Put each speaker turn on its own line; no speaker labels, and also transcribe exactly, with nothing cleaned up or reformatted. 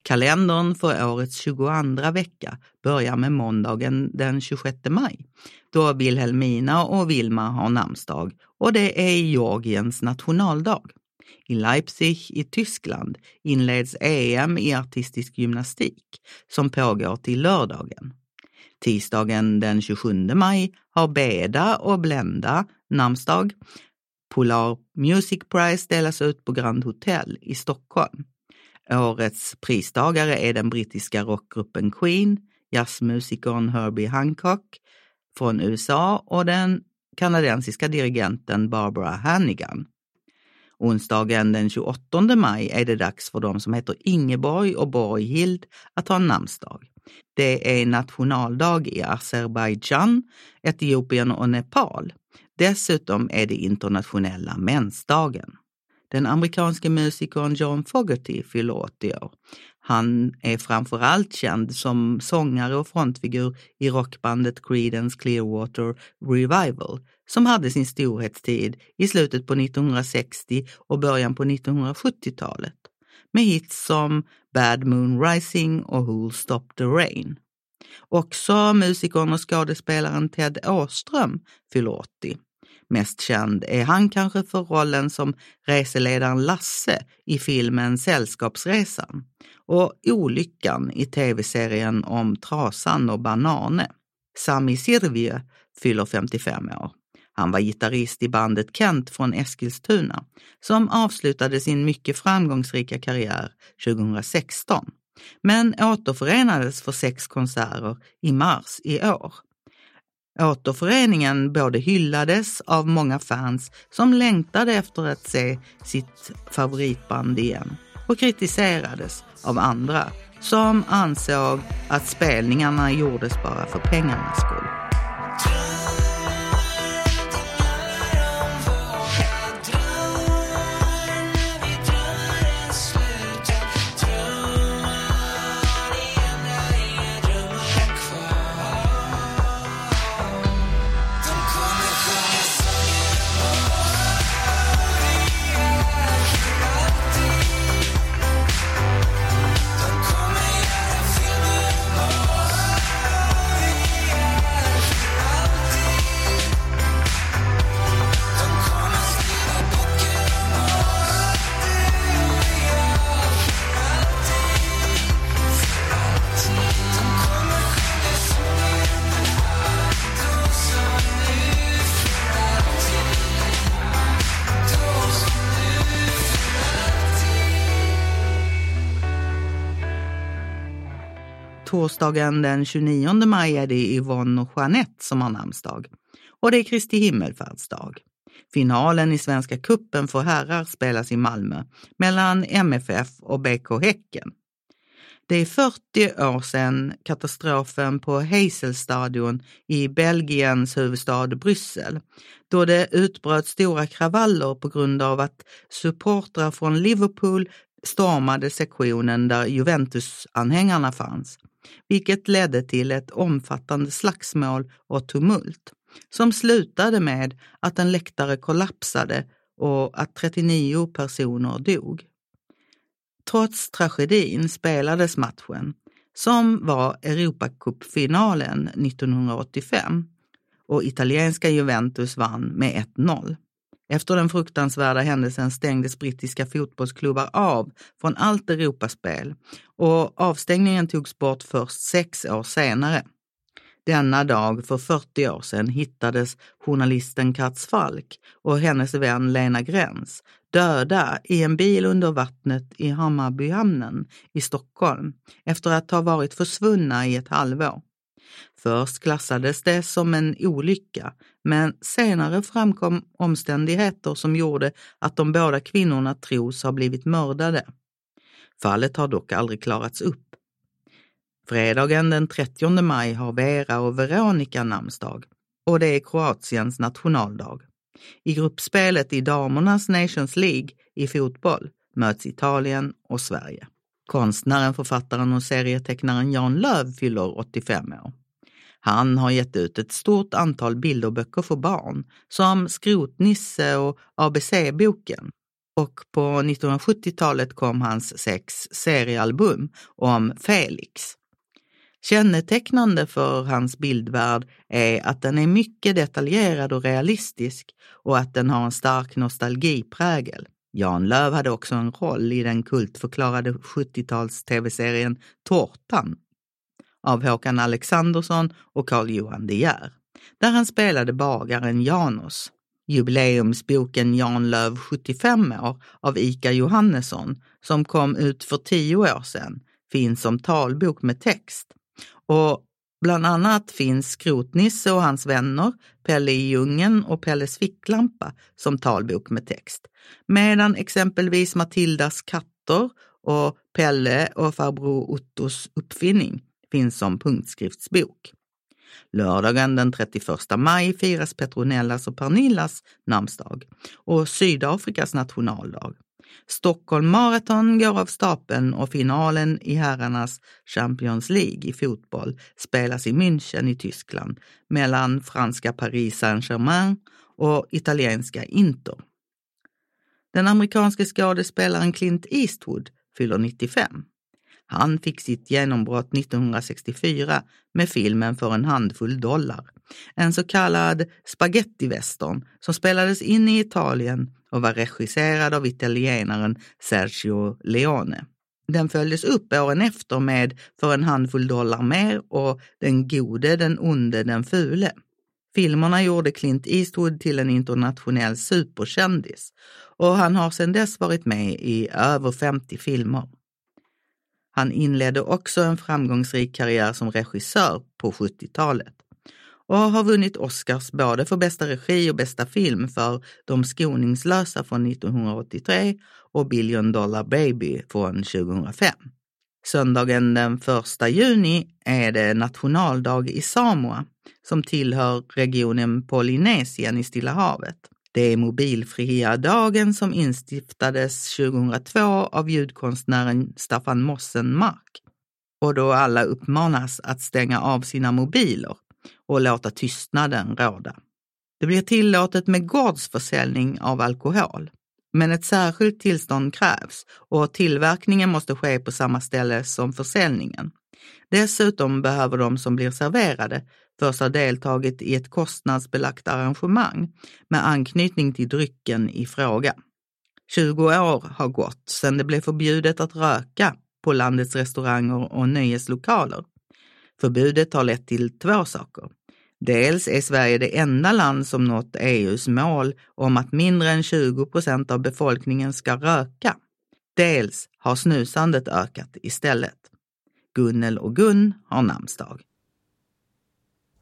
Kalendern för årets tjugoandra vecka börjar med måndagen den tjugosjätte maj, då Wilhelmina och Vilma har namnsdag, och det är Georgiens nationaldag. I Leipzig i Tyskland inleds E M i artistisk gymnastik som pågår till lördagen. Tisdagen den tjugosjunde maj har Beda och Blenda namnsdag. Polar Music Prize delas ut på Grand Hotel i Stockholm. Årets pristagare är den brittiska rockgruppen Queen, jazzmusikern Herbie Hancock från U S A och den kanadensiska dirigenten Barbara Hannigan. Onsdagen den tjugoåttonde maj är det dags för de som heter Ingeborg och Borghild att ha namnsdag. Det är nationaldag i Azerbaijan, Etiopien och Nepal. Dessutom är det internationella mensdagen. Den amerikanske musikern John Fogerty fyller åttio år. Han är framförallt känd som sångare och frontfigur i rockbandet Creedence Clearwater Revival, som hade sin storhetstid i slutet på nittonhundrasextio och början på nittonhundrasjuttiotalet, med hits som Bad Moon Rising och Who'll Stop the Rain. Också musikern och skådespelaren Ted Åström fyller åttio. Mest känd är han kanske för rollen som reseledaren Lasse i filmen Sällskapsresan och Olyckan i tv-serien om Trasan och Banane. Sami Sirvie fyller femtiofem år. Han var gitarrist i bandet Kent från Eskilstuna som avslutade sin mycket framgångsrika karriär tjugohundrasexton, men återförenades för sex konserter i mars i år. Återföreningen både hyllades av många fans som längtade efter att se sitt favoritband igen och kritiserades av andra som ansåg att spelningarna gjordes bara för pengarnas skull. Torsdagen den tjugonionde maj är det Yvonne och Jeanette som har namnsdag. Och det är Kristi himmelfärdsdag. Finalen i Svenska kuppen för herrar spelas i Malmö mellan M F F och B K Häcken. Det är fyrtio år sedan katastrofen på Hazelstadion i Belgiens huvudstad Bryssel, då det utbröt stora kravaller på grund av att supportrar från Liverpool stormade sektionen där Juventus-anhängarna fanns, vilket ledde till ett omfattande slagsmål och tumult som slutade med att en läktare kollapsade och att trettionio personer dog. Trots tragedin spelades matchen, som var Europacupfinalen nittonhundraåttiofem, och italienska Juventus vann med ett noll. Efter den fruktansvärda händelsen stängdes brittiska fotbollsklubbar av från allt Europaspel och avstängningen togs bort först sex år senare. Denna dag för fyrtio år sedan hittades journalisten Katz Falk och hennes vän Lena Gräns döda i en bil under vattnet i Hammarbyhamnen i Stockholm efter att ha varit försvunna i ett halvår. Först klassades det som en olycka, men senare framkom omständigheter som gjorde att de båda kvinnorna tros ha blivit mördade. Fallet har dock aldrig klarats upp. Fredagen den trettionde maj har Vera och Veronica namnsdag, och det är Kroatiens nationaldag. I gruppspelet i damernas Nations League i fotboll möts Italien och Sverige. Konstnären, författaren och serietecknaren Jan Löv fyller åttiofem år. Han har gett ut ett stort antal bilderböcker för barn, som Skrotnisse och A B C-boken. Och på nittonhundrasjuttiotalet kom hans sex seriealbum om Felix. Kännetecknande för hans bildvärld är att den är mycket detaljerad och realistisk och att den har en stark nostalgiprägel. Jan Löv hade också en roll i den kultförklarade sjuttio-tals tv-serien Tårtan av Håkan Alexandersson och Carl Johan De Geer, där han spelade bagaren Janos. Jubileumsboken Jan Löv sjuttiofem år av Ika Johannesson, som kom ut för tio år sedan, finns som talbok med text. Och bland annat finns Skrotnisse och hans vänner, Pelle i djungeln och Pelles ficklampa som talbok med text. Medan exempelvis Matildas katter och Pelle och farbror Ottos uppfinning finns som punktskriftsbok. Lördagen den trettioförsta maj firas Petronellas och Pernillas namnsdag och Sydafrikas nationaldag. Stockholm Marathon går av stapeln och finalen i herrarnas Champions League i fotboll spelas i München i Tyskland mellan franska Paris Saint-Germain och italienska Inter. Den amerikanske skådespelaren Clint Eastwood fyller nittiofem. Han fick sitt genombrott nittonhundrasextiofyra med filmen För en handfull dollar, en så kallad spaghetti-western som spelades in i Italien och var regisserad av italienaren Sergio Leone. Den följdes upp åren efter med För en handfull dollar mer och Den gode, den onde, den fule. Filmerna gjorde Clint Eastwood till en internationell superkändis och han har sedan dess varit med i över femtio filmer. Han inledde också en framgångsrik karriär som regissör på sjuttiotalet och har vunnit Oscars både för bästa regi och bästa film för De skoningslösa från nittonhundraåttiotre och Billion Dollar Baby från tjugohundrafem. Söndagen den första juni är det nationaldag i Samoa som tillhör regionen Polynesien i Stilla havet. Det är mobilfria dagen som instiftades tjugohundratvå av ljudkonstnären Staffan Mossenmark och då alla uppmanas att stänga av sina mobiler och låta tystnaden råda. Det blir tillåtet med gårdsförsäljning av alkohol, men ett särskilt tillstånd krävs och tillverkningen måste ske på samma ställe som försäljningen. Dessutom behöver de som blir serverade först ha deltagit i ett kostnadsbelagt arrangemang med anknytning till drycken i fråga. tjugo år har gått sedan det blev förbjudet att röka på landets restauranger och nöjeslokaler. Förbudet har lett till två saker. Dels är Sverige det enda land som nått E U:s mål om att mindre än tjugo procent av befolkningen ska röka. Dels har snusandet ökat istället. Gunnel och Gun har namnsdag.